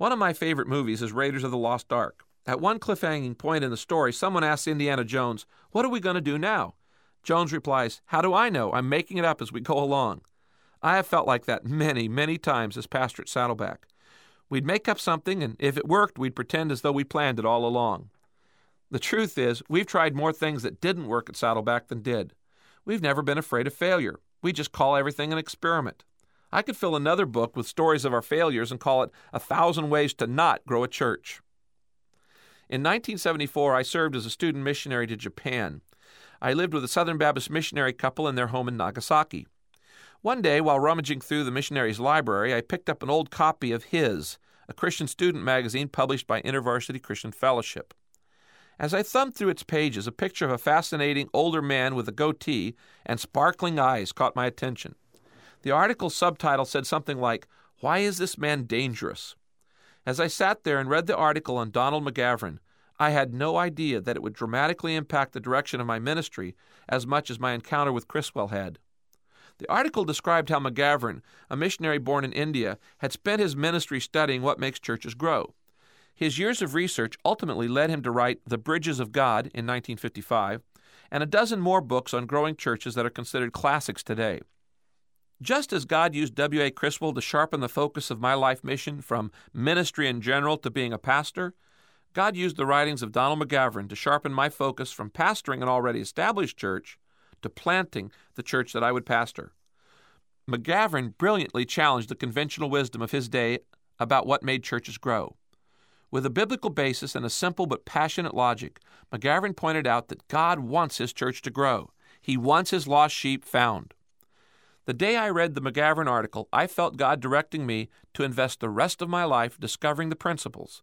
One of my favorite movies is Raiders of the Lost Ark. At one cliffhanging point in the story, someone asks Indiana Jones, "What are we going to do now?" Jones replies, "How do I know? I'm making it up as we go along." I have felt like that many, many times as pastor at Saddleback. We'd make up something, and if it worked, we'd pretend as though we planned it all along. The truth is, we've tried more things that didn't work at Saddleback than did. We've never been afraid of failure. We just call everything an experiment. I could fill another book with stories of our failures and call it 1,000 Ways to Not Grow a Church. In 1974, I served as a student missionary to Japan. I lived with a Southern Baptist missionary couple in their home in Nagasaki. One day, while rummaging through the missionary's library, I picked up an old copy of His, a Christian student magazine published by InterVarsity Christian Fellowship. As I thumbed through its pages, a picture of a fascinating older man with a goatee and sparkling eyes caught my attention. The article's subtitle said something like, "Why is this man dangerous?" As I sat there and read the article on Donald McGavran, I had no idea that it would dramatically impact the direction of my ministry as much as my encounter with Criswell had. The article described how McGavran, a missionary born in India, had spent his ministry studying what makes churches grow. His years of research ultimately led him to write The Bridges of God in 1955 and a dozen more books on growing churches that are considered classics today. Just as God used W.A. Criswell to sharpen the focus of my life mission from ministry in general to being a pastor, God used the writings of Donald McGavran to sharpen my focus from pastoring an already established church to planting the church that I would pastor. McGavran brilliantly challenged the conventional wisdom of his day about what made churches grow. With a biblical basis and a simple but passionate logic, McGavran pointed out that God wants his church to grow. He wants his lost sheep found. The day I read the McGavran article, I felt God directing me to invest the rest of my life discovering the principles